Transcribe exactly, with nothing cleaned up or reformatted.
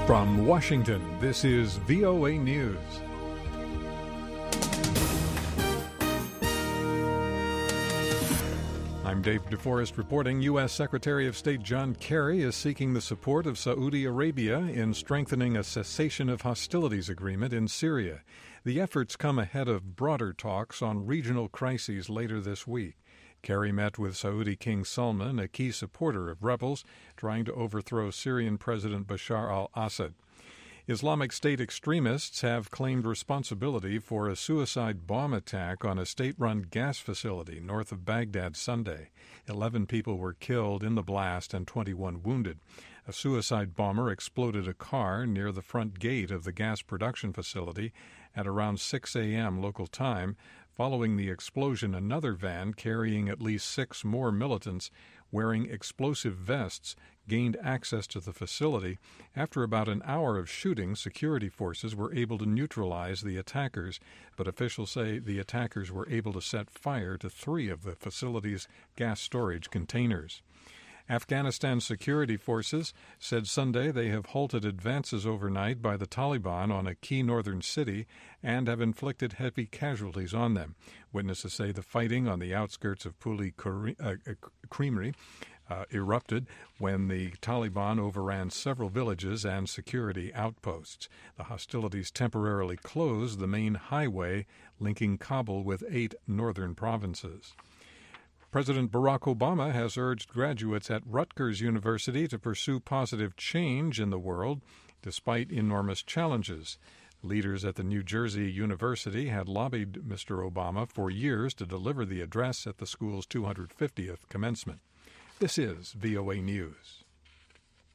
From Washington, this is V O A News. I'm Dave DeForest reporting. U S. Secretary of State John Kerry is seeking the support of Saudi Arabia in strengthening a cessation of hostilities agreement in Syria. The efforts come ahead of broader talks on regional crises later this week. Kerry met with Saudi King Salman, a key supporter of rebels trying to overthrow Syrian President Bashar al-Assad. Islamic State extremists have claimed responsibility for a suicide bomb attack on a state-run gas facility north of Baghdad Sunday. Eleven people were killed in the blast and twenty-one wounded. A suicide bomber exploded a car near the front gate of the gas production facility at around six a.m. local time. Following the explosion, another van carrying at least six more militants wearing explosive vests gained access to the facility. After about an hour of shooting, security forces were able to neutralize the attackers, but officials say the attackers were able to set fire to three of the facility's gas storage containers. Afghanistan security forces said Sunday they have halted advances overnight by the Taliban on a key northern city and have inflicted heavy casualties on them. Witnesses say the fighting on the outskirts of Puli Creamery uh, erupted when the Taliban overran several villages and security outposts. The hostilities temporarily closed the main highway linking Kabul with eight northern provinces. President Barack Obama has urged graduates at Rutgers University to pursue positive change in the world despite enormous challenges. Leaders at the New Jersey University had lobbied Mister Obama for years to deliver the address at the school's two hundred fiftieth commencement. This is V O A News.